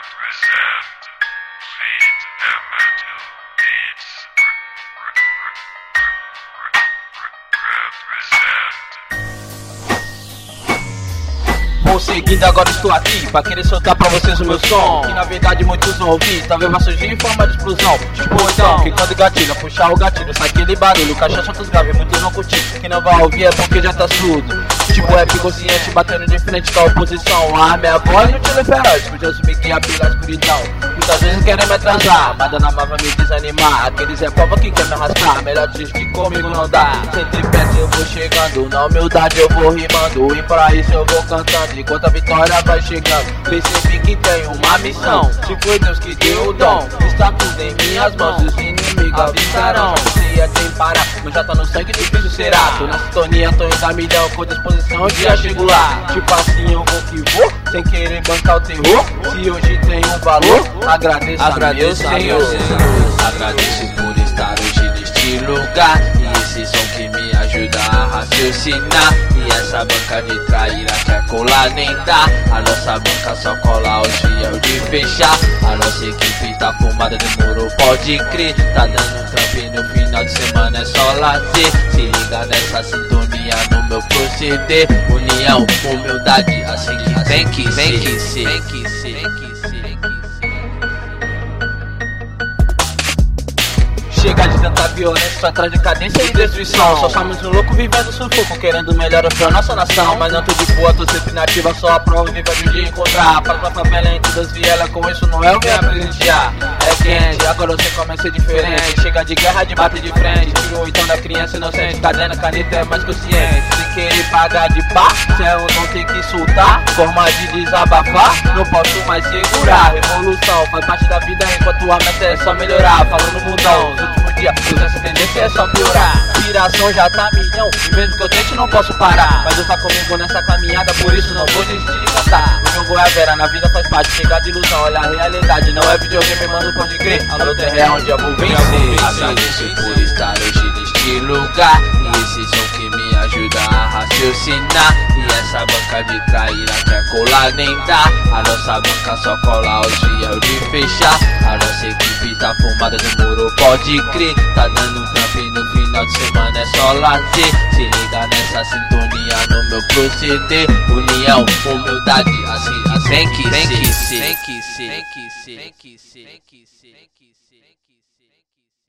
Vou seguindo, agora estou aqui pra querer soltar pra vocês o meu som, que na verdade muitos vão ouvir, talvez vai surgir em forma de explosão. Tipo então, que quando gatilha, puxar o gatilho, sai aquele barulho, caixa soltos graves, muitos vão curtir. Quem não vai ouvir é porque já tá surdo. Tipo rap consciente, batendo de frente com a oposição. A minha voz não tira feroz, que Deus me guia pela escuridão. Muitas vezes querem me atrasar, mas Dona Má vai me desanimar. Aqueles é prova que quer me arrastar, melhor desistir comigo não dá. Sem tripé eu vou chegando, na humildade eu vou rimando, e pra isso eu vou cantando, enquanto a vitória vai chegando. Percebi que tenho uma missão, se foi Deus que deu o dom, está tudo em minhas mãos, os inimigos avisarão. Se tem parar, mas já tá no sangue, difícil será. Tô na sintonia, tô indo a milhão, com disposição, um dia chego lá. Tipo assim eu vou que vou, sem querer bancar o terror. Se hoje tem um valor, agradeço a meu Senhor. Agradeço por estar hoje neste lugar, e esse som que me ajuda a raciocinar. E essa banca de traíra quer colar nem dá. A nossa banca só cola os fiel de fechar. A nossa equipe tá fumada, demorou, pode crer. Tá dando um trampo e no final de semana é só lazer. Se liga nessa sintonia no meu proceder. União, humildade, assim que tem que ser, tem que ser, tem que ser, tem que ser. Chega de tanta violência, só traz decadência e destruição. Só somos um louco vivendo sufoco, querendo melhor pra nossa nação. Mas não tô de boa, tô sempre nativa, só a prova viva de um dia encontrar. Para tua favela em todas as vielas, com isso não é o me apresentear. É quente, agora você começa a ser diferente. Chega de guerra, de bater de frente. Tirou então da criança inocente, cadena, caneta é mais consciente. Se querer pagar de pá, céu não tem que soltar. Forma de desabafar, não posso mais segurar. Revolução faz parte da vida, enquanto a meta é só melhorar. Falando no mundão, dia, essa tendência é só piorar. Inspiração já tá milhão, e mesmo que eu tente não posso parar. Mas eu tá comigo nessa caminhada, por isso não vou desistir de cantar. O jogo é a vera, na vida faz parte, chegar de ilusão, olha a realidade. Não é videogame, mano, pode crer. A luta é real, onde eu vou vencer. Agradeço por estar hoje neste lugar, e esse som que me ajuda a raciocinar. E essa banca de traíra quer colar nem dá. A nossa banca só cola os fiel de fechar. A nossa equipe tá fumada, demorou, pode crer. Tá dando um trampo e no final de semana é só lazer. Se liga nessa sintonia no meu proceder. União, humildade, assim tem que ser, tem que ser, tem que ser, tem que ser, tem que ser, tem que ser.